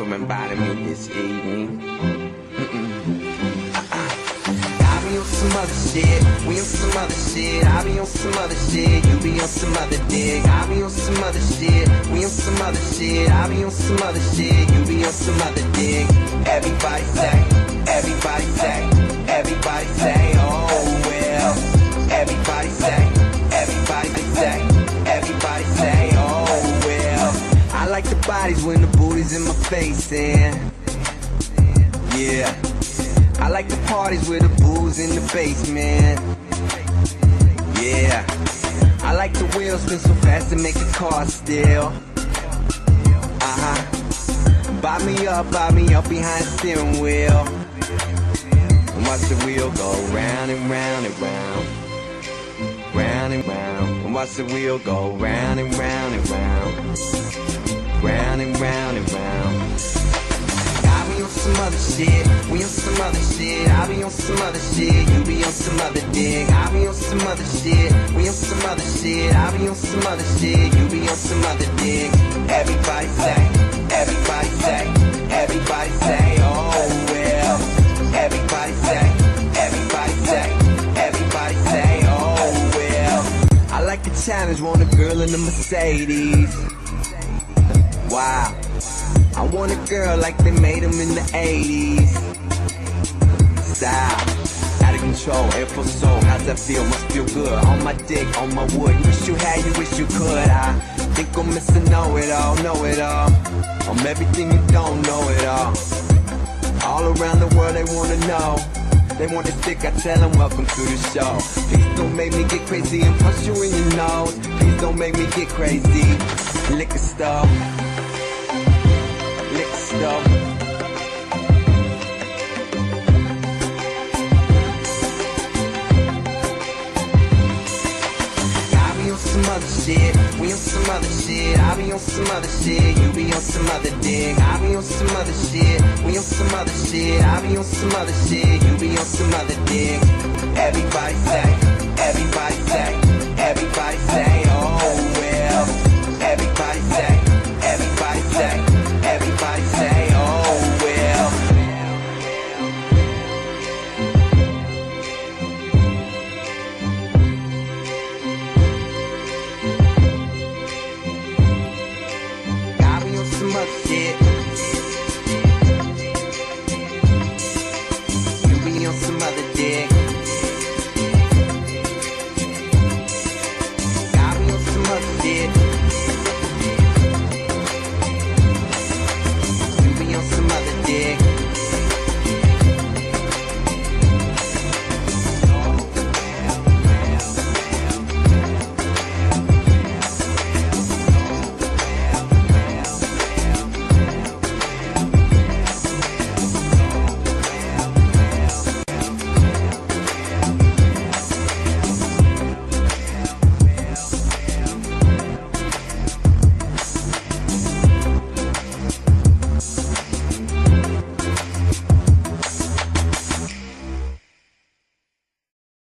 for inviting me this evening. I be on some other shit, we on some other shit. I be on some other shit, you be on some other dick. I be on some other shit, we on some other shit. I be on some other shit, you be on some other dick. Everybody say, everybody say, everybody say, oh well. Everybody say, everybody say, everybody say, oh well. I like the bodies when the booty's in my face, and yeah, I like the parties with the booze in the basement. Yeah, I like the wheels spin so fast to make the car still. Buy me up behind the steering wheel. And watch the wheel go round and round and round, round and round. And watch the wheel go round and round and round, round and round and round. I be on some other shit, we on some other shit. I be on some other shit, you be on some other dick. I be on some other shit, we on some other shit. I be on some other shit, you be on some other dick. Everybody say, everybody say, everybody say, oh well. Everybody say, everybody say, everybody say, oh well. I like the challenge, want a girl in the Mercedes. Wow, I want a girl like they made them in the 80s. Style, out of control, airflow soul. How's that feel? Must feel good. On my dick, on my wood. You wish you had, you wish you could. I think I'm missing know-it-all, know-it-all. I'm everything you don't know it all. All around the world they wanna know. They want the stick, I tell them welcome to the show. Please don't make me get crazy and punch you in your nose. Please don't make me get crazy. Liquor stuff, liquor stuff. Some other shit, we on some other shit. I be on some other shit, you be on some other dick. I be on some other shit, we on some other shit. I be on some other shit, you be on some other dick. Everybody say, everybody say,